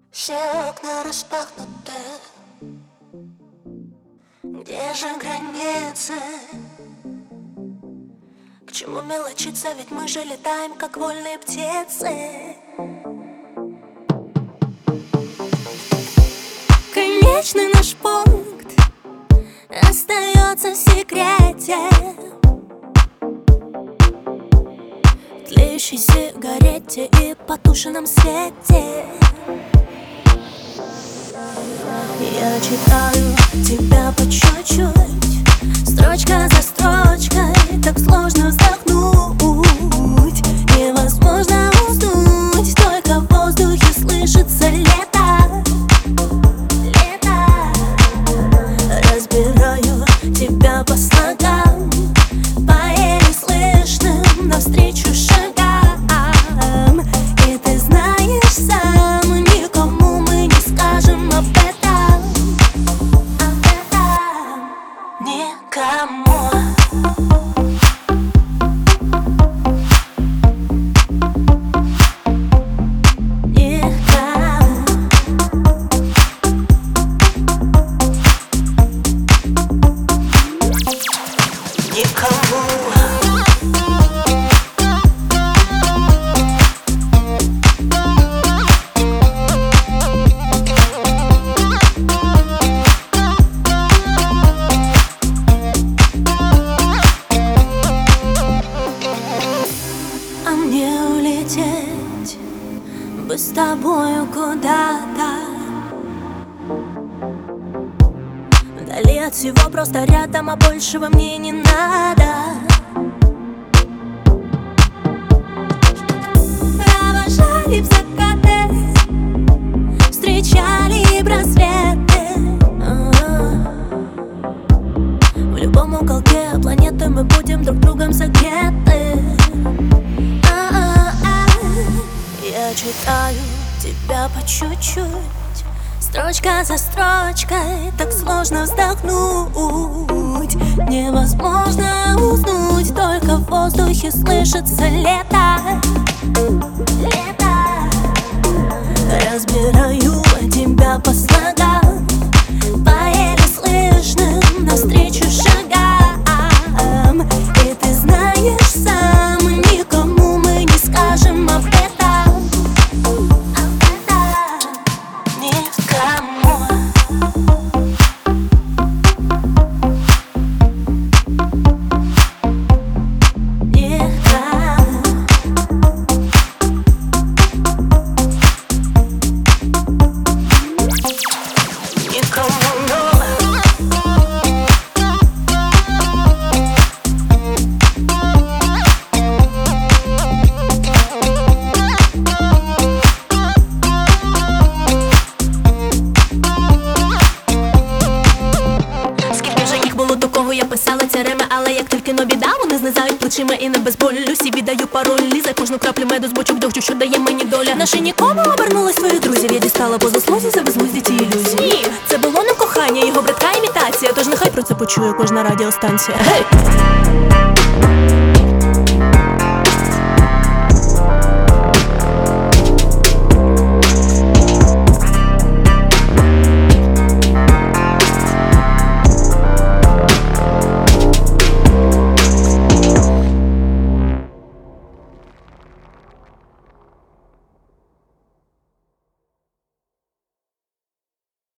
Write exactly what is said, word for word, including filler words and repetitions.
Все окна распахнуты. Где же границы? К чему мелочиться, ведь мы же летаем, как вольные птицы. Конечный наш пункт остается в секрете. Тлеющей сигарете и потушенном свете. Я читаю тебя по чуть-чуть, строчка за строчкой, так сложно вздохнуть. Невозможно уснуть, только в воздухе слышится лето. Лето. Разбираю тебя по слогам, по еле слышным навстречу шагам. И ты знаешь сам, никому мы не скажем об этом. Об этом никому. А мне улететь бы с тобою куда-то, вдали от всего, просто рядом, а большего мне не надо. Провожали в закаты, встречали браслеты. В любом уголке планеты мы будем друг другом согреты. Я читаю тебя по чуть-чуть, строчка за строчкой, так сложно вздохнуть. Невозможно уснуть, только в воздухе слышится лето. Лето. Разбираю тебя по слогам, по еле слышным навстречу шагам. И ты знаешь сам, никому мы не скажем об этом. Я писала ці рими, але як тільки но біда, вони знизають плечима і не без болю. Сі віддаю паролі за кожну краплю меду з бочок дощу, що дає мені доля. Наше нікому обернулось твоїх друзів. Я дістала по заслузі за безглузді ті ілюзії. Ні, це було не кохання, його бридка імітація. Тож нехай про це почує кожна радіостанція. Гей!